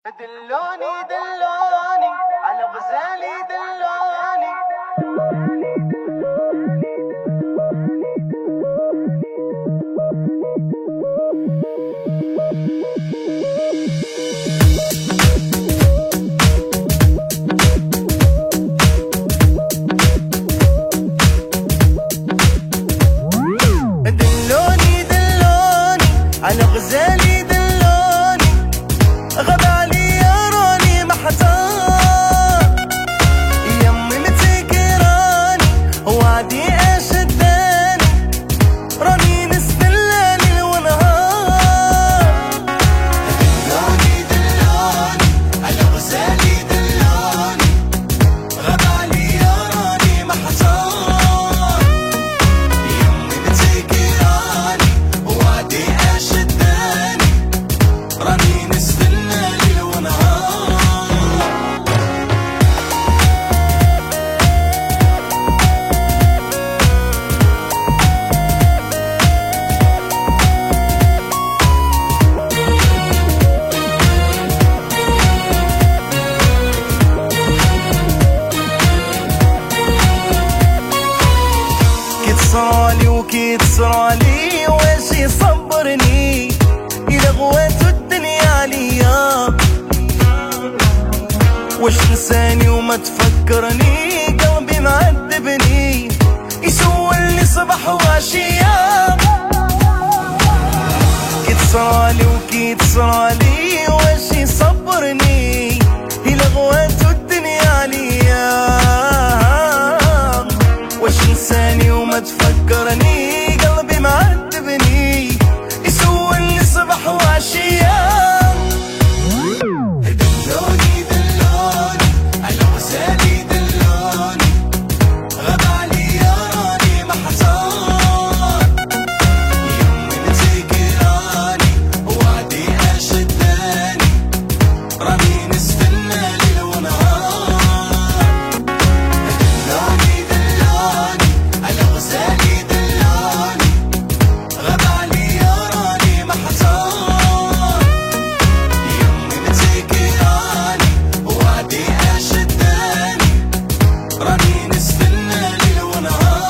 دلوني دلوني على غزالي دلوني. دلوني دلوني على غزالي دلوني، غاب عليا راني محتار، يمي متكراني وعدي اشداني، راني نستنى ليل ونهار. دلوني دلوني على غزالي دلوني، غاب عليا راني محتار، يمي متكراني وعدي اشداني، راني نستنى ليل ونهار. كي تصرالي وكي تصرالي واش يصبرني، إلا غوات الدنيا عليا، واش نساني وما تفكرني، قلبي معذبني يسولني صباح وعشية. كي تصرالي وكي تصرالي واش يصبرني، إلا غوات الدنيا عليا، واش نساني وما تفكرني، قلبي معذبني يسولني صباح وعشية. دلوني دلوني على غزالي دلوني، غاب عليا راني محتار، يمي متكراني وعدي اشداني، راني نستنى ليل ونهار. دلوني دلوني على غزالي دلوني، غاب عليا راني محتار، يمي متكراني وعدي اشداني، راني نستنى ليل ونهار.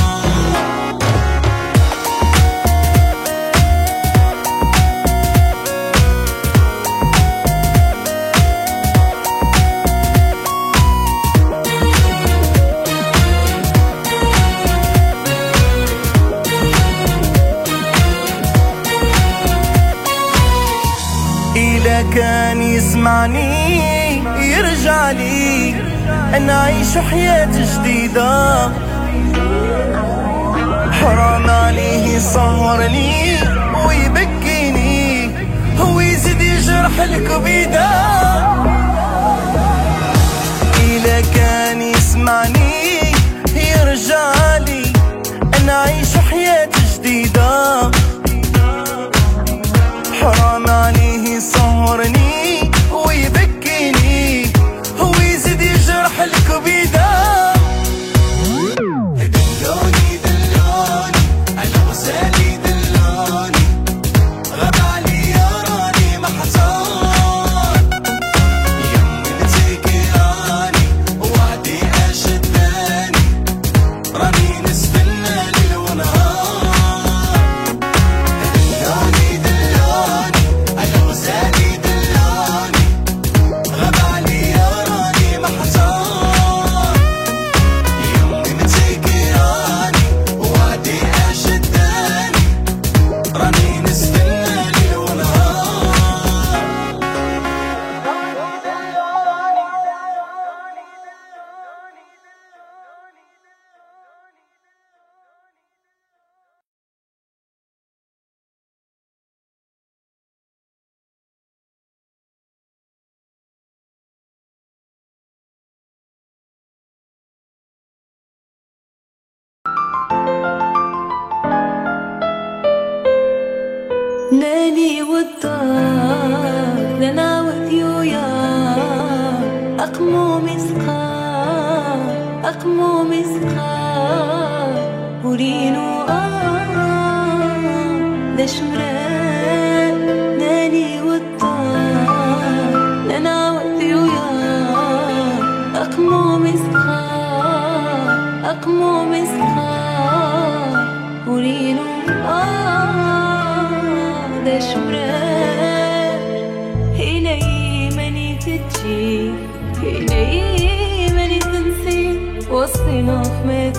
إلا كان يسمعني يرجع لي، نعيش حياة جديدة، حرام عليه يصورني ويبكيني ويزيد يجرح الكبيدة. إلا كان يسمعني يرجع لي، نعيش حياة جديدة، حرام عليه يصورني ويبكيني ويزيد يجرح الكبيدة. دلوني دلوني على غزالي دلوني، غاب عليا راني محتار، يمي متكراني وعدي اشداني، راني نستنى ليل ونهار. دلوني دلوني على غزالي دلوني، غاب عليا راني محتار، يمي متكراني وعدي اشداني، راني نستنى ليل ونهار. ناني والدار لنا with you يا أقمو مسقار، أقمو مسقار ورينو ليش مراد. ناني والدار شمرار إلي ماني تجي إلي ماني تنسي وسطي نخمة